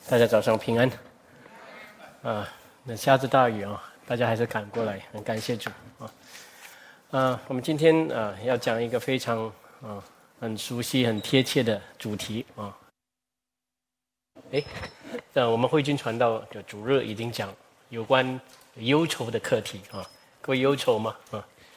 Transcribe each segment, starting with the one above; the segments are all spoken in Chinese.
大家早上平安那下着大雨大家还是赶过来，很感谢主我们今天要讲一个非常很熟悉很贴切的主题我们慧君传道的主日已经讲有关忧愁的课题各位忧愁吗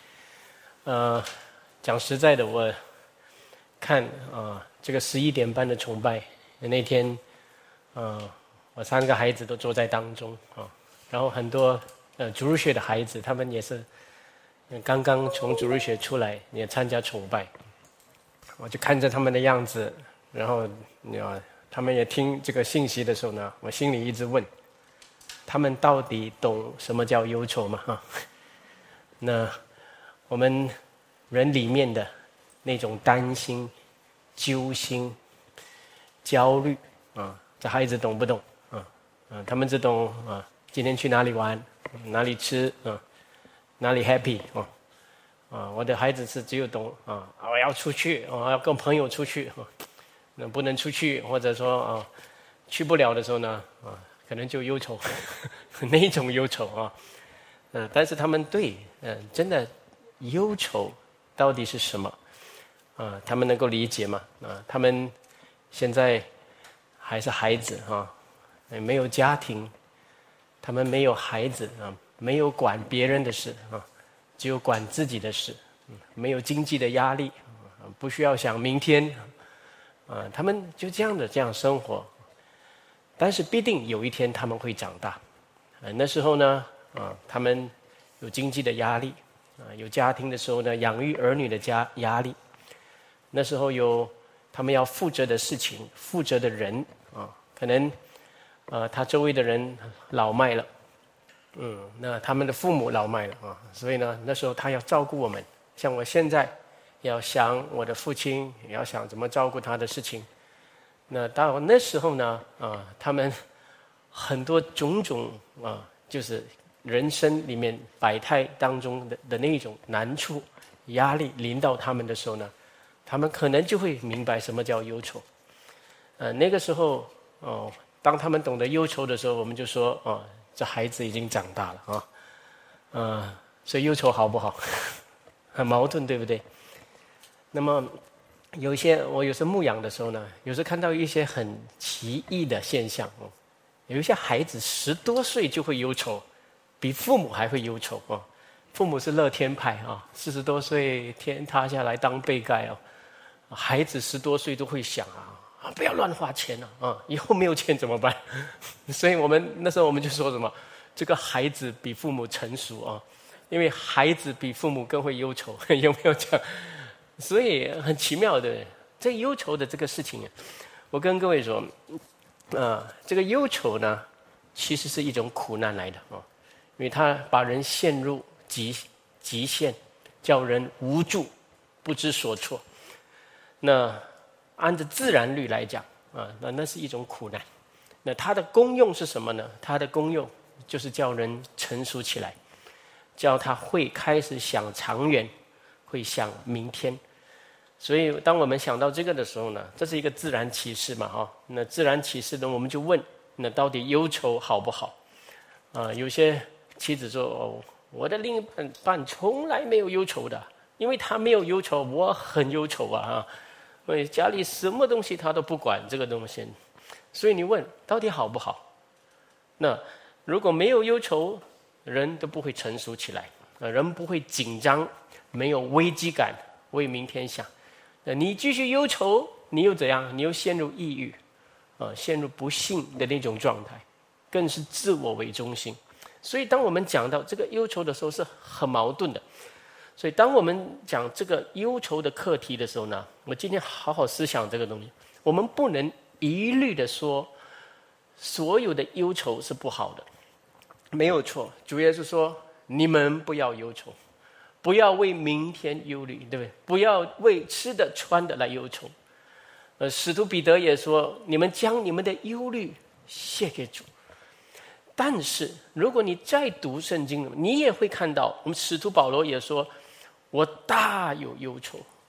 讲实在的，我看这个11点半的崇拜那天我3个孩子都坐在当中然后很多主日学的孩子，他们也是刚刚从主日学出来，也参加崇拜。我就看着他们的样子，然后他们也听这个信息的时候呢，我心里一直问，他们到底懂什么叫忧愁吗？那我们人里面的那种担心、揪心、焦虑这孩子懂不懂他们只懂今天去哪里玩，哪里吃哪里 happy 我的孩子是只有懂我要出去要跟朋友出去那不能出去，或者说去不了的时候呢可能就忧愁那种忧愁但是他们对真的忧愁到底是什么他们能够理解吗他们现在还是孩子没有家庭，他们没有孩子没有管别人的事只有管自己的事没有经济的压力不需要想明天他们就这样生活。但是必定有一天他们会长大那时候呢他们有经济的压力有家庭的时候呢，养育儿女的压力，那时候有他们要负责的事情，负责的人可能他周围的人老迈了那他们的父母老迈了所以呢那时候他要照顾我们，像我现在要想我的父亲，也要想怎么照顾他的事情。那到那时候呢他们很多种种就是人生里面百态当中的那种难处压力临到他们的时候呢，他们可能就会明白什么叫忧愁那个时候当他们懂得忧愁的时候，我们就说这孩子已经长大了所以忧愁好不好很矛盾，对不对？那么我有时候牧养的时候呢，有时候看到一些很奇异的现象有一些孩子10多岁就会忧愁，比父母还会忧愁父母是乐天派40多岁天塌下来当被盖孩子10多岁都会想不要乱花钱以后没有钱怎么办所以那时候我们就说什么，这个孩子比父母成熟因为孩子比父母更会忧愁有没有这样？所以很奇妙的，这忧愁的这个事情我跟各位说这个忧愁呢其实是一种苦难来的因为它把人陷入极限，叫人无助不知所措。那按照自然律来讲那是一种苦难。那它的功用是什么呢？它的功用就是叫人成熟起来，叫他会开始想长远，会想明天。所以当我们想到这个的时候呢，这是一个自然启示嘛那自然启示呢，我们就问，那到底忧愁好不好有些妻子说我的另一半从来没有忧愁的，因为他没有忧愁，我很忧愁因为家里什么东西他都不管这个东西。所以你问到底好不好？那如果没有忧愁，人都不会成熟起来人不会紧张，没有危机感，为明天想。你继续忧愁，你又怎样？你又陷入抑郁陷入不幸的那种状态，更是自我为中心。所以当我们讲到这个忧愁的时候是很矛盾的。所以当我们讲这个忧愁的课题的时候呢，我今天好好思想这个东西。我们不能一律的说所有的忧愁是不好的，没有错。主耶稣说你们不要忧愁，不要为明天忧虑，对不对？不要为吃的穿的来忧愁使徒彼得也说，你们将你们的忧虑卸给主。但是如果你再读圣经，你也会看到我们使徒保罗也说，我大有忧愁，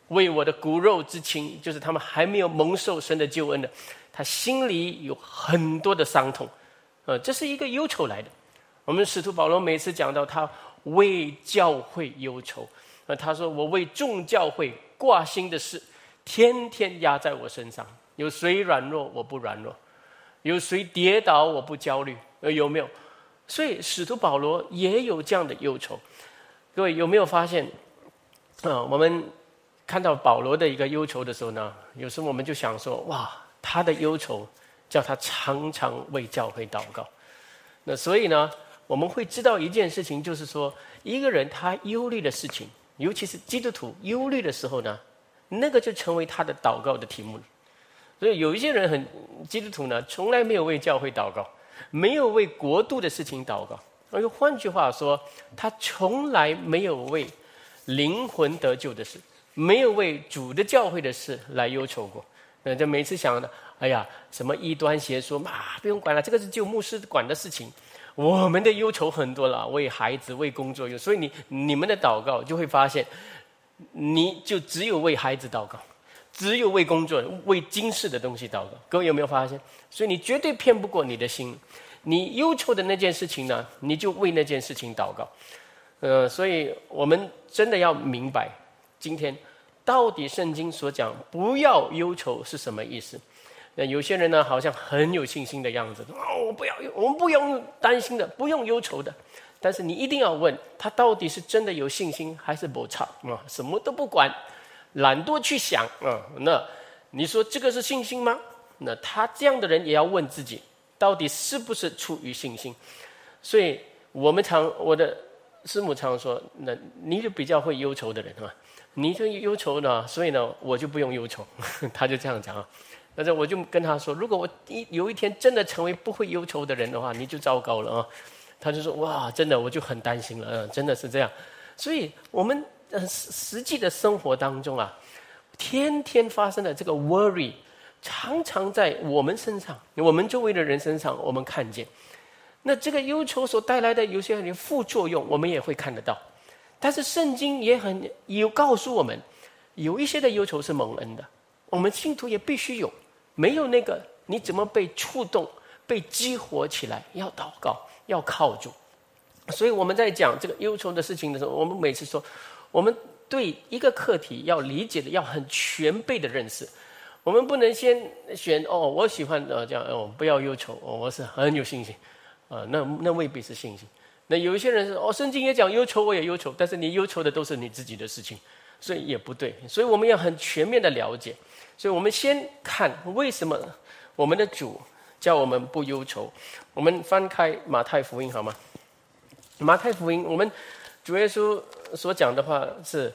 为我的骨肉之亲，就是他们还没有蒙受神的救恩的，他心里有很多的伤痛，这是一个忧愁来的。我们使徒保罗每次讲到他为教会忧愁，他说我为众教会挂心的事，天天压在我身上。有谁软弱我不软弱，有谁跌倒我不焦虑，有没有？所以使徒保罗也有这样的忧愁。各位有没有发现我们看到保罗的一个忧愁的时候呢，有时候我们就想说，哇，他的忧愁叫他常常为教会祷告。那所以呢，我们会知道一件事情，就是说一个人他忧虑的事情，尤其是基督徒忧虑的时候呢，那个就成为他的祷告的题目。所以有一些人基督徒呢，从来没有为教会祷告，没有为国度的事情祷告。而换句话说，他从来没有为灵魂得救的事，没有为主的教会的事来忧愁过。就每次想的，哎呀，什么异端邪说嘛，不用管了，这个是就牧师管的事情。我们的忧愁很多了，为孩子、为工作，所以你们的祷告就会发现，你就只有为孩子祷告，只有为工作、为今世的东西祷告。各位有没有发现？所以你绝对骗不过你的心。你忧愁的那件事情呢，你就为那件事情祷告。所以我们真的要明白，今天到底圣经所讲不要忧愁是什么意思。有些人呢，好像很有信心的样子，我们不用担心的，不用忧愁的。但是你一定要问他，到底是真的有信心还是不差什么都不管，懒惰去想那你说这个是信心吗？那他这样的人也要问自己，到底是不是出于信心。所以我的师母常说，那你就比较会忧愁的人你就忧愁呢，所以呢我就不用忧愁他就这样讲但是我就跟他说，如果我有一天真的成为不会忧愁的人的话，你就糟糕了他就说，哇，真的我就很担心了真的是这样。所以我们实际的生活当中天天发生的这个 worry， 常常在我们身上，我们周围的人身上我们看见。那这个忧愁所带来的有些副作用我们也会看得到。但是圣经也有告诉我们，有一些的忧愁是蒙恩的，我们信徒也必须有。没有那个，你怎么被触动、被激活起来？要祷告，要靠主。所以我们在讲这个忧愁的事情的时候，我们每次说，我们对一个课题要理解的要很全备的认识。我们不能先选我喜欢这样不要忧愁我是很有信心那未必是信心。那有一些人是圣经也讲忧愁，我也忧愁，但是你忧愁的都是你自己的事情，所以也不对。所以我们要很全面的了解。所以我们先看为什么我们的主叫我们不忧愁。我们翻开马太福音好吗？马太福音，我们主耶稣所讲的话是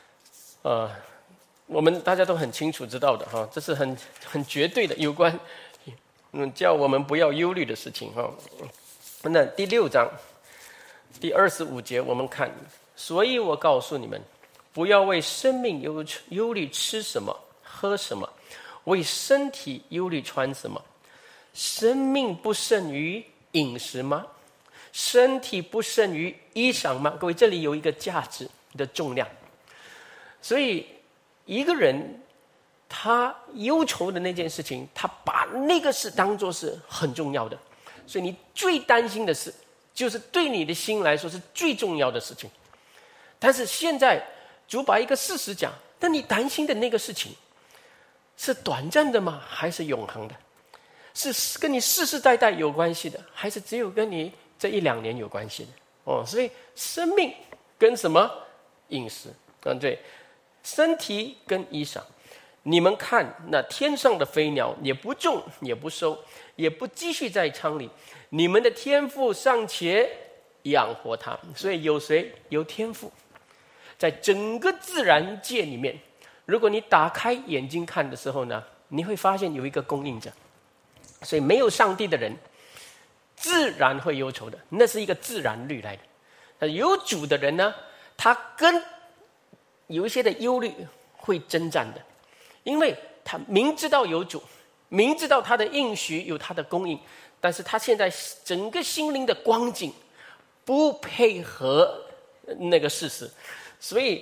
我们大家都很清楚知道的这是很绝对的有关叫我们不要忧虑的事情那第6章第25节我们看，所以我告诉你们，不要为生命忧虑吃什么喝什么，为身体忧虑穿什么。生命不胜于饮食吗？身体不胜于衣裳吗？各位，这里有一个价值的重量。所以一个人他忧愁的那件事情，他把那个事当作是很重要的。所以你最担心的事，就是对你的心来说是最重要的事情。但是现在主把一个事实讲，但你担心的那个事情是短暂的吗？还是永恒的？是跟你世世代代有关系的，还是只有跟你这1-2年有关系的？所以生命跟什么？饮食对，身体跟衣裳。你们看那天上的飞鸟，也不种也不收，也不积蓄在仓里，你们的天父尚且养活它。所以有谁？有天父。在整个自然界里面，如果你打开眼睛看的时候呢，你会发现有一个供应者。所以没有上帝的人自然会忧愁的，那是一个自然律来的。那有主的人呢，他跟有一些的忧虑会征战的，因为他明知道有主，明知道他的应许有他的供应，但是他现在整个心灵的光景不配合那个事实。所以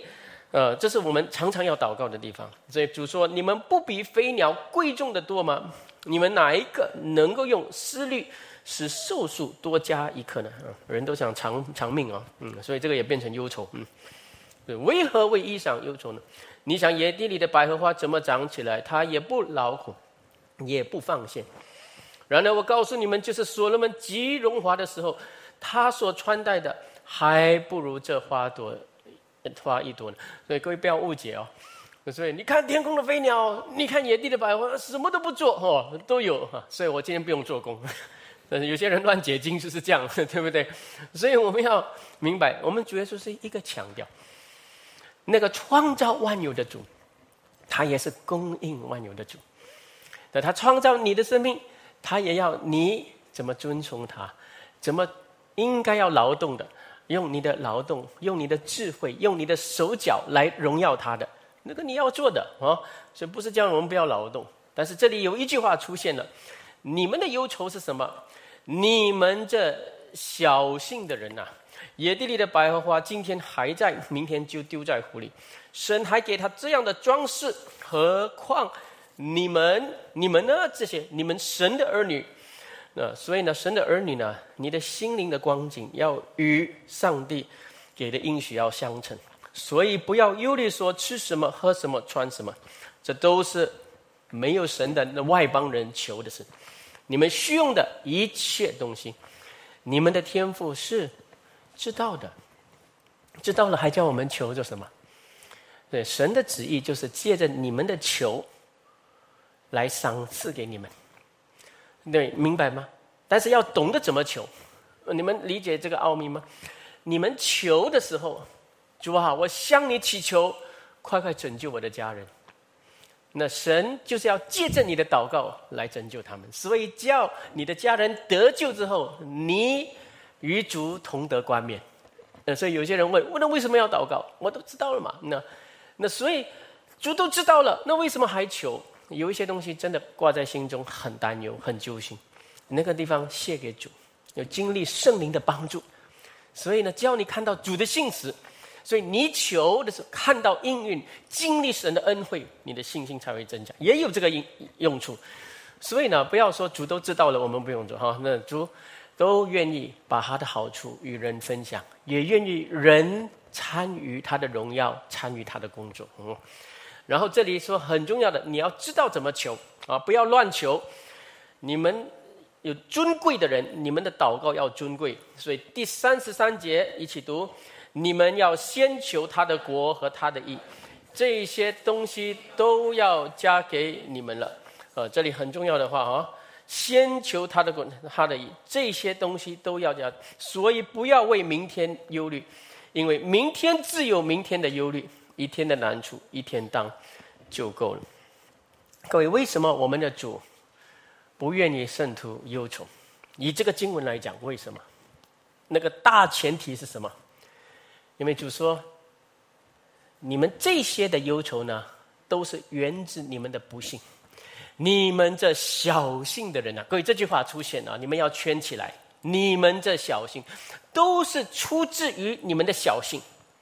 这是我们常常要祷告的地方。所以主说：“你们不比飞鸟贵重的多吗？你们哪一个能够用思虑使寿数多加一刻呢？”人都想长命啊，所以这个也变成忧愁。为何为衣裳忧愁呢？你想野地里的百合花怎么长起来？它也不劳苦，也不放线。然而我告诉你们，就是所罗门极荣华的时候，他所穿戴的还不如这花一朵呢。所以各位不要误解哦。所以你看天空的飞鸟，你看野地的百合花，什么都不做都有。所以我今天不用做工。但是有些人乱解经就是这样，对不对？所以我们要明白，我们主耶稣是一个强调，那个创造万有的主，他也是供应万有的主。他创造你的生命，他也要你怎么遵从他，怎么应该要劳动的，用你的劳动，用你的智慧，用你的手脚来荣耀他的，那个你要做的所以不是叫我们不要劳动。但是这里有一句话出现了，你们的忧愁是什么？你们这小信的人野地里的百合花今天还在，明天就丢在湖里，神还给他这样的装饰，何况你们呢？这些你们神的儿女，所以呢，神的儿女呢，你的心灵的光景要与上帝给的应许要相称。所以不要忧虑说吃什么喝什么穿什么，这都是没有神的外邦人求的事。你们需用的一切东西，你们的天父是知道的，知道了还叫我们求着什么？对，神的旨意就是借着你们的求来赏赐给你们。对，明白吗？但是要懂得怎么求。你们理解这个奥秘吗？你们求的时候，主啊，我向你祈求，快快拯救我的家人。那神就是要借着你的祷告来拯救他们，所以叫你的家人得救之后，你与主同得冠冕。所以有些人问，那为什么要祷告？我都知道了嘛。那所以主都知道了，那为什么还求？有一些东西真的挂在心中，很担忧，很揪心。那个地方献给主，有经历圣灵的帮助，所以呢，只要你看到主的信实，所以你求的时候看到应允，经历神的恩惠，你的信心才会增加，也有这个用处。所以呢，不要说主都知道了，我们不用做那主都愿意把他的好处与人分享，也愿意人参与他的荣耀，参与他的工作。然后这里说很重要的，你要知道怎么求不要乱求。你们有尊贵的人，你们的祷告要尊贵。所以第33节一起读，你们要先求他的国和他的义，这些东西都要加给你们了。这里很重要的话先求他的国他的义，这些东西都要加。所以不要为明天忧虑，因为明天自有明天的忧虑，一天的难处一天当就够了。各位，为什么我们的主不愿意圣徒忧愁？以这个经文来讲，为什么？那个大前提是什么？因为主说，你们这些的忧愁呢，都是源自你们的不信。你们这小信的人各位，这句话出现你们要圈起来。你们这小信，都是出自于你们的小信。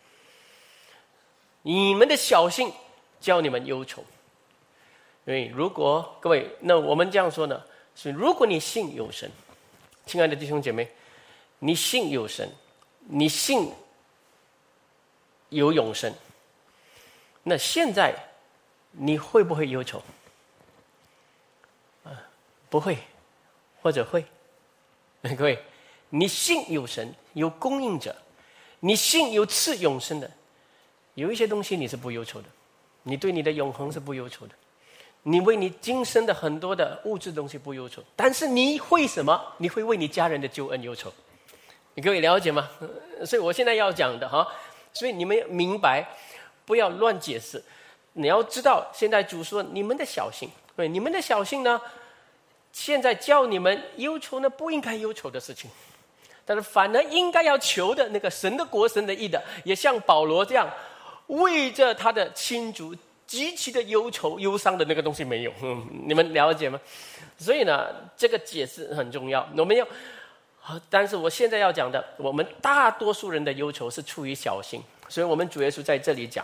你们的小信叫你们忧愁。因为如果各位，那我们这样说呢，是如果你信有神，亲爱的弟兄姐妹，你信有神，你信有永生，那现在你会不会忧愁？不会，或者会。各位，你信有神，有供应者，你信有赐永生的，有一些东西你是不忧愁的，你对你的永恒是不忧愁的，你为你今生的很多的物质东西不忧愁，但是你会什么？你会为你家人的救恩忧愁。你各位了解吗？所以我现在要讲的所以你们明白，不要乱解释。你要知道，现在主说你们的小信，对，你们的小信呢，现在叫你们忧愁呢，不应该忧愁的事情，但是反而应该要求的那个神的国、神的义的，也像保罗这样，为着他的亲族极其的忧愁、忧伤的那个东西没有。你们了解吗？所以呢，这个解释很重要。我们要，但是我现在要讲的，我们大多数人的忧愁是出于小信，所以我们主耶稣在这里讲，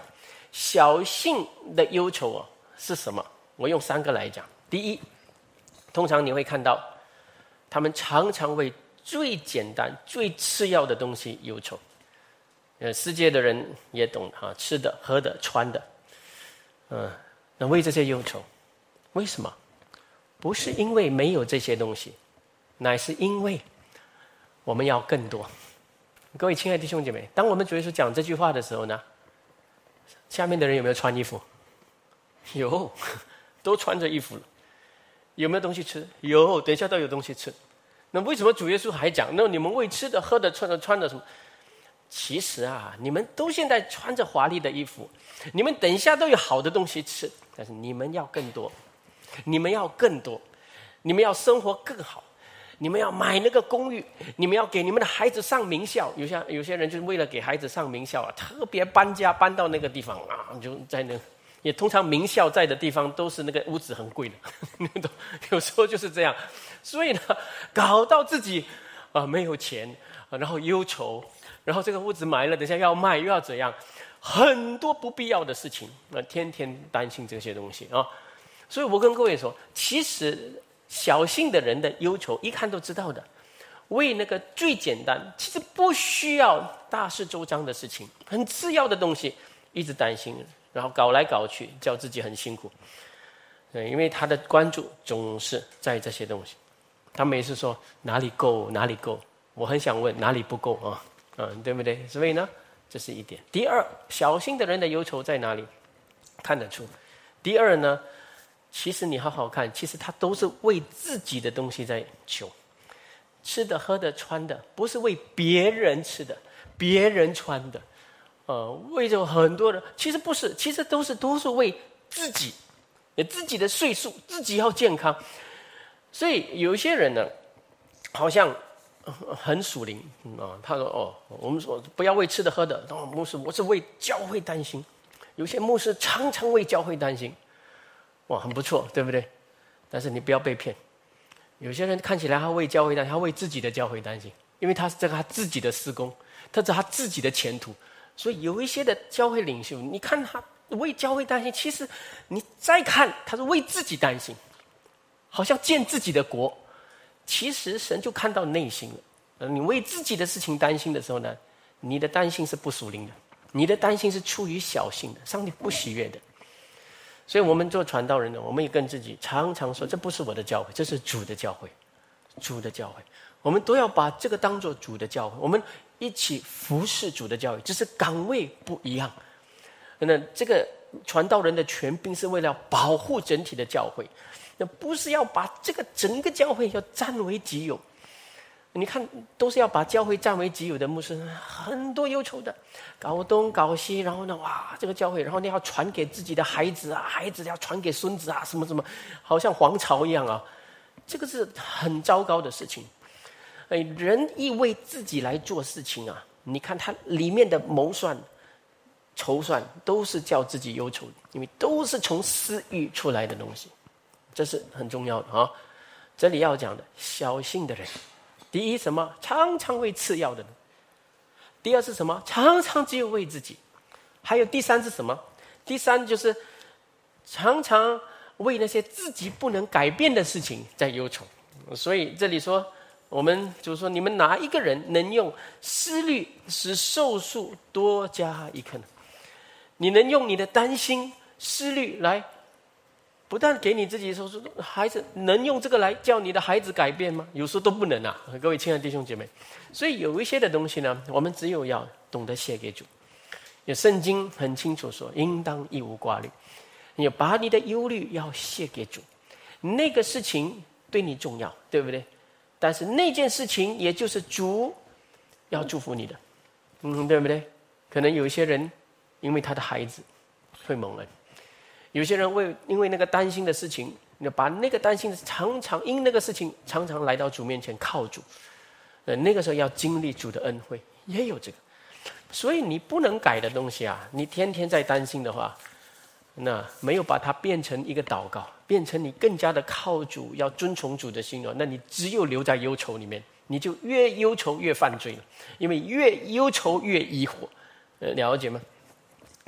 小性的忧愁是什么？我用3个来讲。第一，通常你会看到他们常常为最简单最次要的东西忧愁。世界的人也懂吃的喝的穿的，那为这些忧愁。为什么？不是因为没有这些东西，乃是因为我们要更多。各位亲爱的弟兄姐妹，当我们主耶稣讲这句话的时候呢，下面的人有没有穿衣服？有，都穿着衣服了。有没有东西吃？有，等一下都有东西吃。那为什么主耶稣还讲，那你们为吃的喝的穿的什么？其实你们都现在穿着华丽的衣服，你们等一下都有好的东西吃，但是你们要更多，你们要更多，你们要生活更好，你们要买那个公寓，你们要给你们的孩子上名校。有些人就是为了给孩子上名校特别搬家搬到那个地方就在那。也通常名校在的地方都是那个屋子很贵的，有时候就是这样。所以呢，搞到自己没有钱然后忧愁，然后这个屋子买了，等一下要卖又要怎样，很多不必要的事情，天天担心这些东西所以我跟各位说，其实小性的人的忧愁一看都知道的，为那个最简单，其实不需要大事周章的事情，很次要的东西一直担心，然后搞来搞去，叫自己很辛苦。因为他的关注总是在这些东西。他每次说哪里够哪里够，我很想问哪里不够对不对？所以呢，这是一点。第二，小心的人的忧愁在哪里？看得出。第二呢，其实你好好看，其实他都是为自己的东西在求，吃的喝的穿的，不是为别人吃的别人穿的为着很多人，其实不是，其实都是为自己的岁数，自己要健康。所以有些人呢，好像很属灵他说我们说不要为吃的喝的，牧师我是为教会担心。有些牧师常常为教会担心，很不错，对不对？但是你不要被骗。有些人看起来他为教会担心，他为自己的教会担心，因为他是他自己的事工，他是他自己的前途。所以有一些的教会领袖，你看他为教会担心，其实你再看他是为自己担心，好像建自己的国。其实神就看到内心了。你为自己的事情担心的时候呢，你的担心是不属灵的，你的担心是出于小性的，上帝不喜悦的。所以我们做传道人呢，我们也跟自己常常说，这不是我的教会，这是主的教会，主的教会。我们都要把这个当作主的教会，我们一起服侍主的教会，只是岗位不一样。那这个传道人的权柄是为了保护整体的教会，那不是要把这个整个教会要占为己有。你看，都是要把教会占为己有的牧师，很多忧愁的，搞东搞西，然后呢，这个教会，然后你要传给自己的孩子孩子要传给孙子什么什么，好像皇朝一样这个是很糟糕的事情。人一为自己来做事情你看他里面的谋算、筹算，都是叫自己忧愁的，因为都是从私欲出来的东西，这是很重要的这里要讲的，小性的人，第一什么？常常为次要的人；第二是什么？常常只有为自己；还有第三是什么？第三就是常常为那些自己不能改变的事情在忧愁。所以这里说，我们就是说，你们哪一个人能用思虑使寿数多加一刻呢？你能用你的担心、思虑来，不但给你自己说孩子，能用这个来叫你的孩子改变吗？有时候都不能各位亲爱的弟兄姐妹。所以有一些的东西呢，我们只有要懂得献给主。有圣经很清楚说，应当一无挂虑。你把你的忧虑要献给主，那个事情对你重要，对不对？但是那件事情也就是主要祝福你的，对不对？可能有一些人因为他的孩子会蒙恩，有些人因为那个担心的事情，你把那个担心的常常因那个事情常常来到主面前靠主，那个时候要经历主的恩惠，也有这个。所以你不能改的东西你天天在担心的话，那没有把它变成一个祷告，变成你更加的靠主，要遵从主的心那你只有留在忧愁里面，你就越忧愁越犯罪了，因为越忧愁越疑惑，了解吗？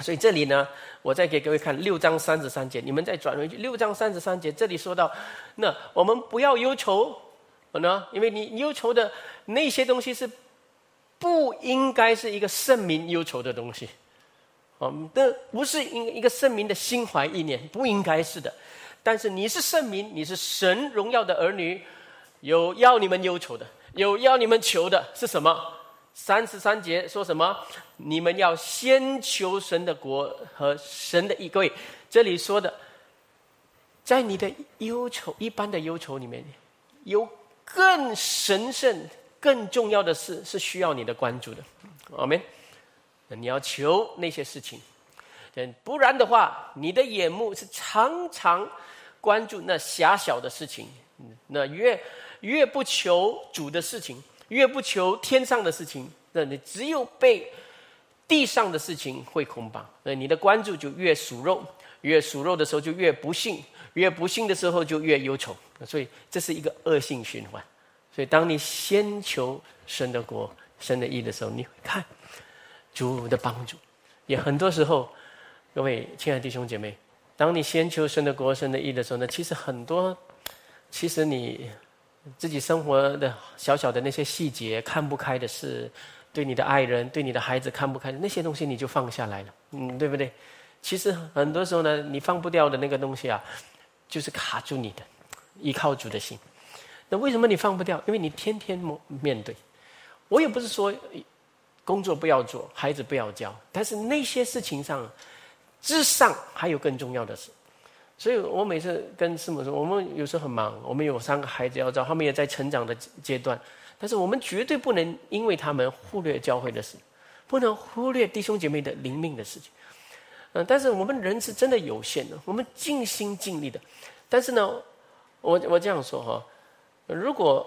所以这里呢，我再给各位看6章33节，你们再转回去6章33节，这里说到，那我们不要忧愁呢，因为你忧愁的那些东西是不应该是一个圣民忧愁的东西，这不是一个圣民的心怀意念，不应该是的。但是你是圣民，你是神荣耀的儿女，有要你们忧愁的，有要你们求的是什么？33节说什么？你们要先求神的国和神的义。各位，这里说的，在你的忧愁一般的忧愁里面，有更神圣、更重要的事是需要你的关注的。阿们。你要求那些事情，不然的话，你的眼目是常常关注那狭小的事情，那越不求主的事情，越不求天上的事情，那你只有被地上的事情会捆绑，那你的关注就越属肉，越属肉的时候就越不幸，越不幸的时候就越忧愁，所以这是一个恶性循环。所以当你先求神的国、神的义的时候，你会看主的帮助。也很多时候，各位亲爱的弟兄姐妹，当你先求神的国、神的义的时候呢，其实你自己生活的小小的那些细节看不开的事，对你的爱人、对你的孩子看不开的那些东西，你就放下来了，对不对？其实很多时候呢，你放不掉的那个东西啊，就是卡住你的依靠主的心。那为什么你放不掉？因为你天天面对。我也不是说工作不要做，孩子不要教，但是那些事情上之上还有更重要的事。所以我每次跟师母说，我们有时候很忙，我们有3个孩子要照，他们也在成长的阶段，但是我们绝对不能因为他们忽略教会的事，不能忽略弟兄姐妹的灵命的事情。但是我们人是真的有限的，我们尽心尽力的。但是呢，我这样说哈，如果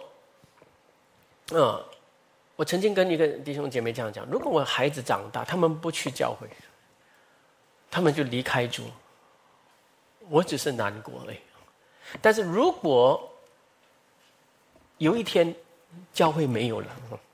我曾经跟一个弟兄姐妹这样讲，如果我孩子长大，他们不去教会，他们就离开主，我只是难过而已。但是如果有一天教会没有了，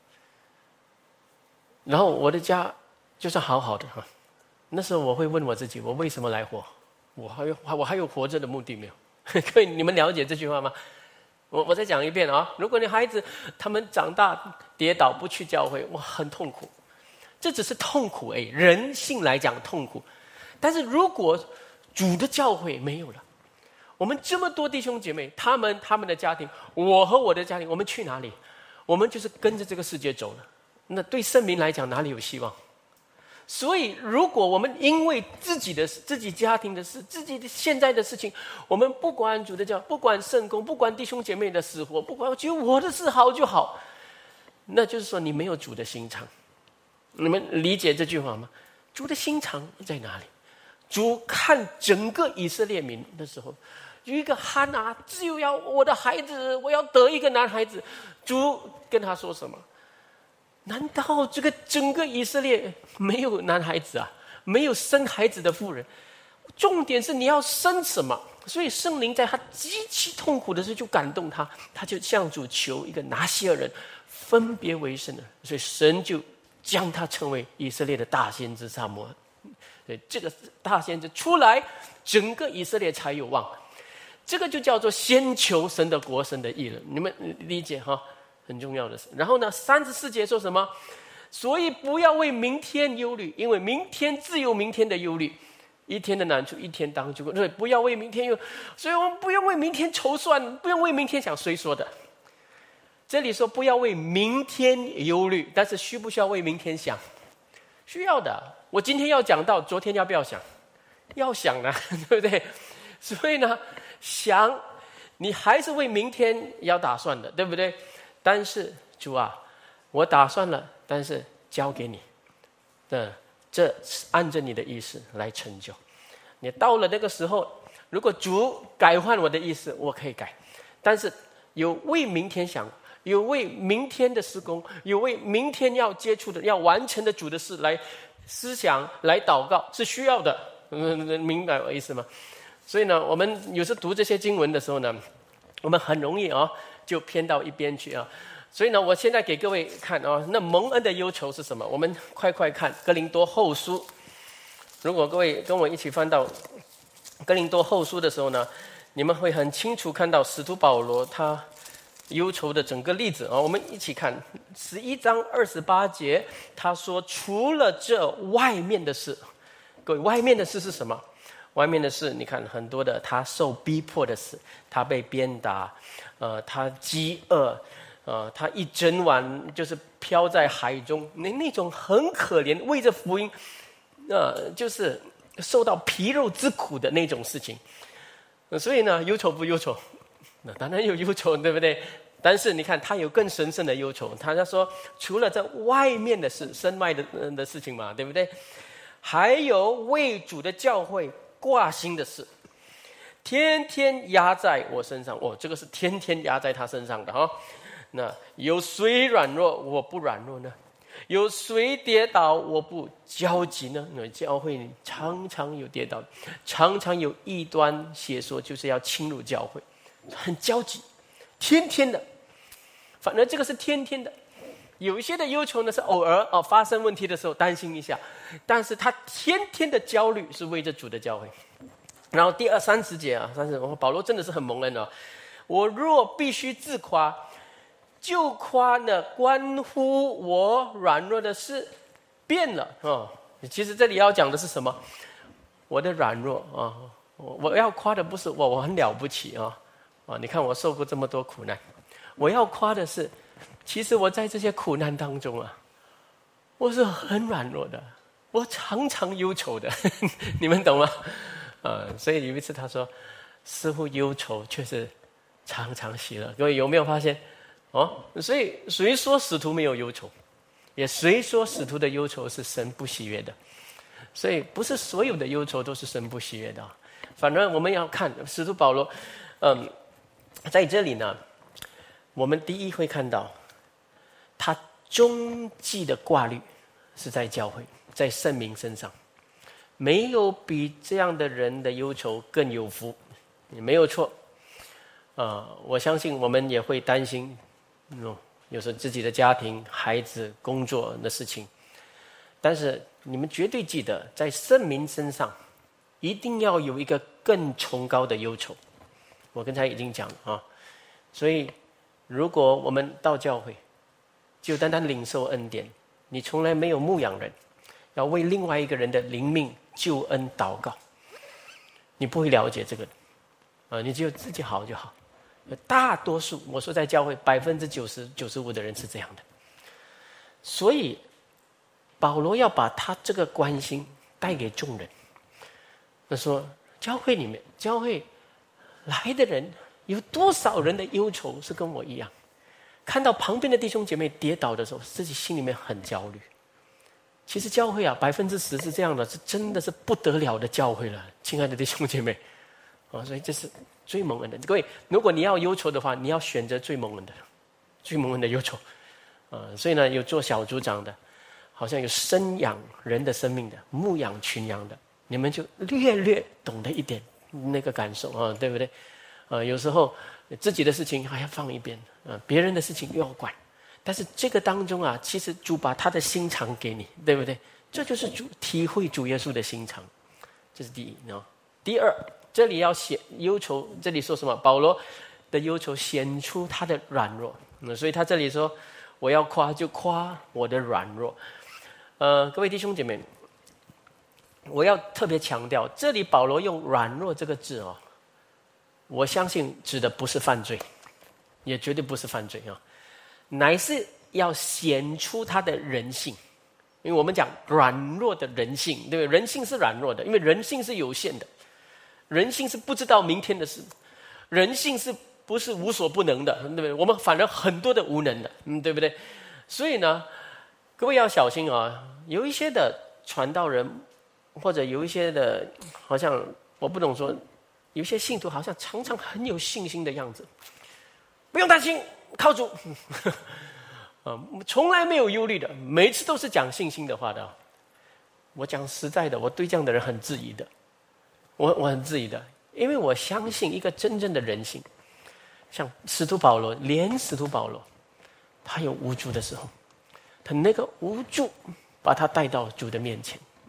然后我的家就是好好的，那时候我会问我自己，我为什么来活？我还有活着的目的没有？各位，你们了解这句话吗？我再讲一遍啊！如果你孩子他们长大跌倒不去教会，哇，很痛苦。这只是痛苦而已，人性来讲痛苦。但是如果主的教会没有了，我们这么多弟兄姐妹，他们的家庭，我和我的家庭，我们去哪里？我们就是跟着这个世界走了。那对圣民来讲，哪里有希望？所以，如果我们因为自己家庭的事、自己的现在的事情，我们不管主的教，不管圣工，不管弟兄姐妹的死活，不管觉得我的事好就好，那就是说你没有主的心肠。你们理解这句话吗？主的心肠在哪里？主看整个以色列民的时候，有一个哈拿，只有要我的孩子，我要得一个男孩子，主跟他说什么？难道这个整个以色列没有男孩子啊？没有生孩子的妇人？重点是你要生什么？所以圣灵在他极其痛苦的时候就感动他，他就向主求一个拿西尔人分别为圣的，所以神就将他称为以色列的大先知撒母耳。所以这个大先知出来，整个以色列才有望。这个就叫做先求神的国、神的义了。你们理解哈？很重要的事。然后呢，34节说什么？所以不要为明天忧虑，因为明天自有明天的忧虑，一天的难处一天当就过。所以不要为明天忧，所以我们不用为明天筹算，不用为明天想。谁说的？这里说不要为明天忧虑，但是需不需要为明天想？需要的。我今天要讲到，昨天要不要想？要想的，对不对？所以呢，想你还是为明天要打算的，对不对？但是主啊，我打算了，但是交给你，这按着你的意思来成就。你到了那个时候，如果主改换我的意思，我可以改。但是有为明天想，有为明天的施工，有为明天要接触的、要完成的主的事来思想、来祷告，是需要的。明白我意思吗？所以呢，我们有时读这些经文的时候呢，我们很容易就偏到一边去啊。所以呢，我现在给各位看那蒙恩的忧愁是什么？我们快看哥林多后书如果各位跟我一起翻到哥林多后书的时候呢，你们会很清楚看到使徒保罗他忧愁的整个例子啊。我们一起看11章28节，他说除了这外面的事，各位外面的事是什么？外面的事，你看很多的他受逼迫的事，他被鞭打，他饥饿，他一整晚就是漂在海中，那种很可怜，为着福音，就是受到皮肉之苦的那种事情。所以呢，忧愁不忧愁？那当然有忧愁，对不对？但是你看，他有更神圣的忧愁。他说，除了这外面的事、身外的事情嘛，对不对？还有为主的教会挂心的事，天天压在我身上。这个是天天压在他身上的哈。那有谁软弱，我不软弱呢？有谁跌倒，我不焦急呢？教会常常有跌倒，常常有异端邪说，就是要侵入教会，很焦急，天天的。反正这个是天天的。有一些的忧愁呢，是偶尔发生问题的时候担心一下，但是他天天的焦虑是为着主的教会。然后第30节啊，30保罗真的是很蒙恩啊。我若必须自夸，就夸呢关乎我软弱的事变了其实这里要讲的是什么？我的软弱啊，我要夸的不是我很了不起你看我受过这么多苦难，我要夸的是，其实我在这些苦难当中我是很软弱的，我常常忧愁的你们懂吗？所以有一次他说，似乎忧愁却是常常喜乐。各位有没有发现？所以谁说使徒没有忧愁？也谁说使徒的忧愁是神不喜悦的？所以不是所有的忧愁都是神不喜悦的。反而我们要看使徒保罗，在这里呢，我们第一会看到他终极的挂虑是在教会，在圣民身上。没有比这样的人的忧愁更有福，没有错。我相信我们也会担心，有时候自己的家庭、孩子、工作的事情。但是你们绝对记得，在圣民身上，一定要有一个更崇高的忧愁。我刚才已经讲了所以如果我们到教会，就单单领受恩典，你从来没有牧养人，要为另外一个人的灵命救恩祷告，你不会了解这个你只有自己好就好。大多数我说在教会90%、95%的人是这样的。所以保罗要把他这个关心带给众人。他说教会里面，教会来的人有多少人的忧愁是跟我一样，看到旁边的弟兄姐妹跌倒的时候，自己心里面很焦虑。其实教会10%是这样的，是真的是不得了的教会了，亲爱的弟兄姐妹所以这是最蒙恩的。各位，如果你要忧愁的话，你要选择最蒙恩的，最蒙恩的忧愁所以呢，有做小组长的，好像有生养人的生命的，牧养群羊的，你们就略懂得一点那个感受对不对？有时候自己的事情还要放一边别人的事情又要管。但是这个当中其实主把他的心肠给你，对不对？这就是主体会主耶稣的心肠，这是第一第二，这里要写忧愁，这里说什么？保罗的忧愁显出他的软弱所以他这里说，我要夸就夸我的软弱。各位弟兄姐妹，我要特别强调，这里保罗用软弱这个字我相信指的不是犯罪，也绝对不是犯罪乃是要显出他的人性。因为我们讲软弱的人性，对不对？人性是软弱的，因为人性是有限的，人性是不知道明天的事，人性是不是无所不能的，对不对？我们反而很多的无能的对不对？所以呢，各位要小心有一些的传道人，或者有一些的好像我不懂说，有些信徒好像常常很有信心的样子，不用担心，靠主从来没有忧虑的，每次都是讲信心的话的。我讲实在的，我对这样的人很质疑的，我很质疑的，因为我相信一个真正的人性，像使徒保罗，连使徒保罗他有无助的时候，他那个无助把他带到主的面前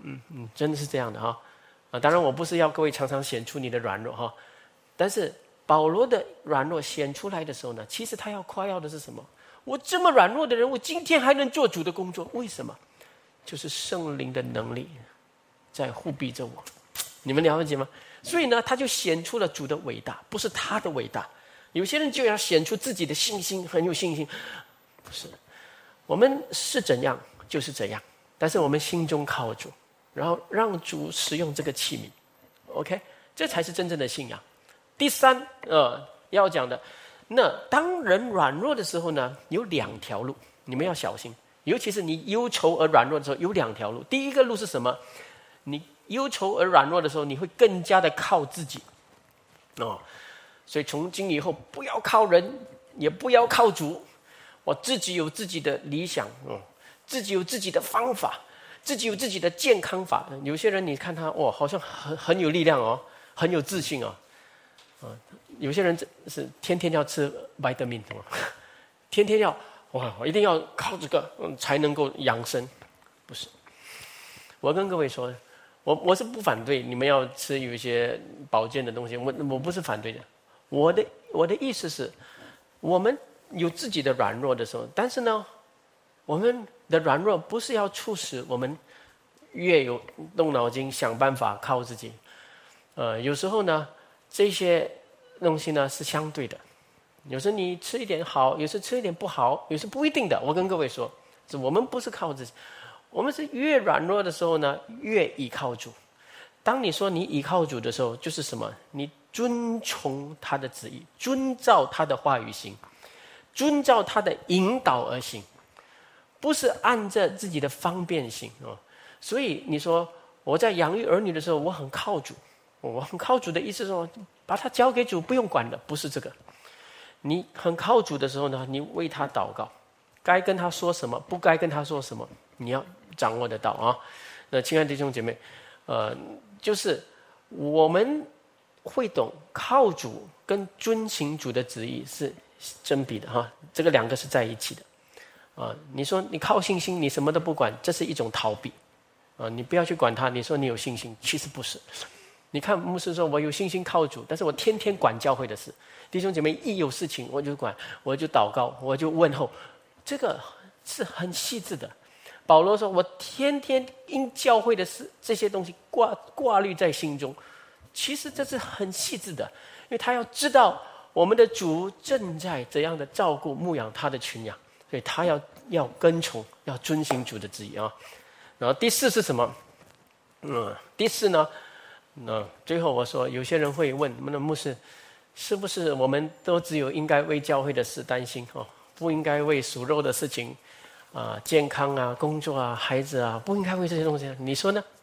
真的是这样的哈。当然我不是要各位常常显出你的软弱哈，但是保罗的软弱显出来的时候呢，其实他要夸耀的是什么？我这么软弱的人，我今天还能做主的工作，为什么？就是圣灵的能力在护庇着我，你们了解吗？所以呢，他就显出了主的伟大，不是他的伟大。有些人就要显出自己的信心，很有信心，不是。我们是怎样就是怎样，但是我们心中靠主，然后让主使用这个器皿 ，OK， 这才是真正的信仰。第三，要讲的，那当人软弱的时候呢，有两条路，你们要小心。尤其是你忧愁而软弱的时候，有两条路。第一个路是什么？你忧愁而软弱的时候，你会更加的靠自己，所以从今以后不要靠人，也不要靠主，我自己有自己的理想，自己有自己的方法，自己有自己的健康法。有些人你看他好像很有力量很有自信有些人是天天要吃维他命，天天要我一定要靠这个才能够养生，不是？我跟各位说，我是不反对你们要吃有一些保健的东西，我不是反对的。我的意思是，我们有自己的软弱的时候，但是呢，我们的软弱不是要促使我们越有动脑筋想办法靠自己。有时候呢，这些东西呢是相对的。有时你吃一点好，有时吃一点不好，有时不一定的。我跟各位说，我们不是靠自己，我们是越软弱的时候呢，越倚靠主。当你说你倚靠主的时候，就是什么？你遵从他的旨意，遵照他的话语行，遵照他的引导而行，不是按着自己的方便行所以你说我在养育儿女的时候，我很靠主，我很靠主的意思是说，把他交给主，不用管的，不是这个。你很靠主的时候呢，你为他祷告，该跟他说什么，不该跟他说什么，你要掌握得到那亲爱的弟兄姐妹，就是我们会懂靠主跟遵行主的旨意是真比的这个两个是在一起的你说你靠信心，你什么都不管，这是一种逃避你不要去管他。你说你有信心，其实不是。你看牧师说我有信心靠主，但是我天天管教会的事，弟兄姐妹一有事情我就管，我就祷告，我就问候，这个是很细致的。保罗说我天天因教会的事这些东西挂虑在心中，其实这是很细致的，因为他要知道我们的主正在怎样的照顾牧养他的群羊，所以他要跟从，要遵行主的旨意然后第四是什么？第四呢，最后我说有些人会问我们的牧师，是不是我们都只有应该为教会的事担心不应该为属肉的事情健康工作孩子不应该为这些东西，你说呢？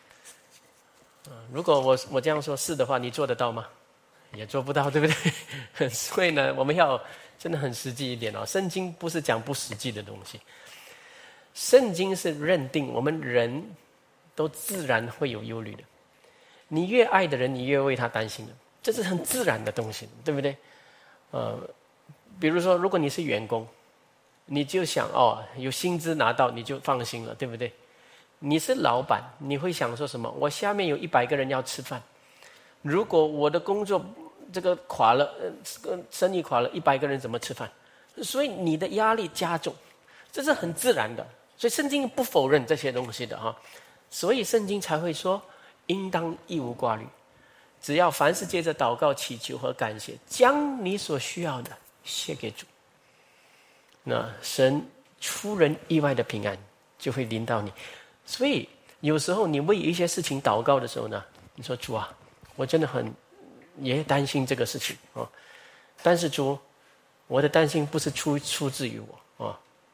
如果我这样说是的话，你做得到吗？也做不到，对不对？所以呢，我们要真的很实际一点圣经不是讲不实际的东西，圣经是认定我们人都自然会有忧虑的。你越爱的人，你越为他担心的，这是很自然的东西，对不对？比如说，如果你是员工，你就想有薪资拿到你就放心了，对不对？你是老板，你会想说什么？我下面有100个人要吃饭，如果我的工作这个垮了，生意垮了，100个人怎么吃饭？所以你的压力加重，这是很自然的。所以圣经不否认这些东西的所以圣经才会说，应当一无挂虑，只要凡事借着祷告、祈求和感谢，将你所需要的献给主，那神出人意外的平安就会临到你。所以有时候你为一些事情祷告的时候呢，你说主我真的也担心这个事情但是主，我的担心不是出自于我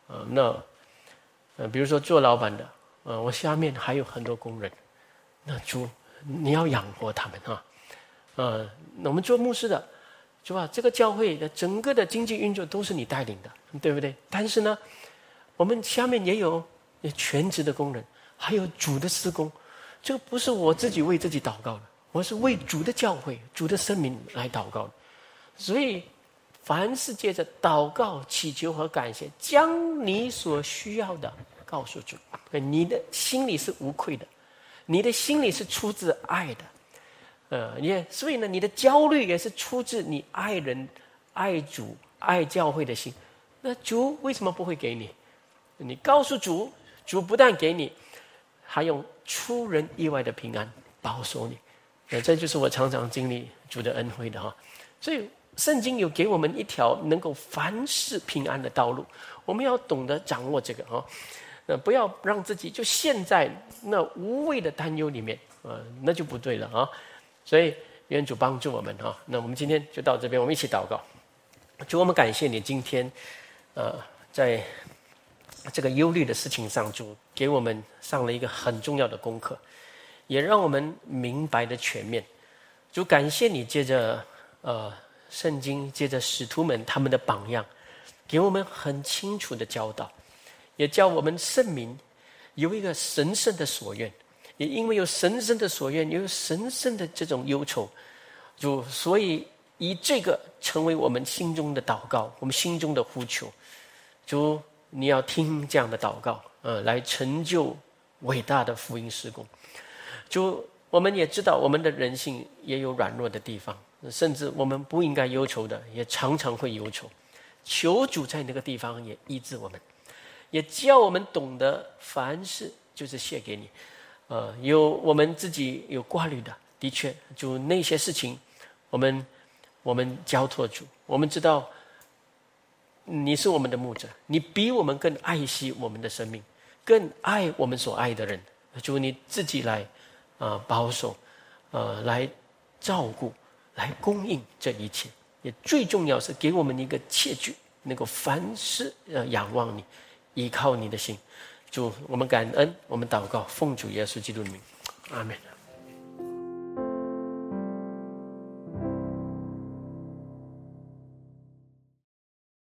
比如说做老板的我下面还有很多工人，那主你要养活他们那我们做牧师的主这个教会的整个的经济运作都是你带领的，对不对？但是呢，我们下面也有全职的工人，还有主的事工，这个不是我自己为自己祷告的，我是为主的教会、主的生命来祷告的。所以凡是借着祷告、祈求和感谢，将你所需要的告诉主，你的心里是无愧的。 你的心里是出自爱的，所以呢，你的焦虑也是出自你爱人、爱主、爱教会的心。那主为什么不会给你？你告诉主，主不但给你，还用出人意外的平安保守你。这就是我常常经历主的恩惠的哈。所以圣经有给我们一条能够凡事平安的道路，我们要懂得掌握这个哈。不要让自己就陷在那无谓的担忧里面，那就不对了啊。所以愿主帮助我们哈。那我们今天就到这边，我们一起祷告。主，我们感谢你今天，在这个忧虑的事情上，主给我们上了一个很重要的功课，也让我们明白的全面。主，感谢你借着圣经，借着使徒们他们的榜样，给我们很清楚的教导。也叫我们圣民有一个神圣的所愿，也因为有神圣的所愿，有神圣的这种忧愁，主，所以以这个成为我们心中的祷告，我们心中的呼求。主，你要听这样的祷告，来成就伟大的福音事工。主，我们也知道我们的人性也有软弱的地方，甚至我们不应该忧愁的，也常常会忧愁。求主在那个地方也医治我们，也叫我们懂得凡事就是献给你。有我们自己有挂虑的，的确，主，那些事情我们交托主。我们知道你是我们的牧者，你比我们更爱惜我们的生命，更爱我们所爱的人。主，你自己来保守，来照顾，来供应这一切。也最重要是给我们一个切据，能够凡事仰望你，依靠你的心。主，我们感恩，我们祷告，奉主耶稣基督的名，阿们。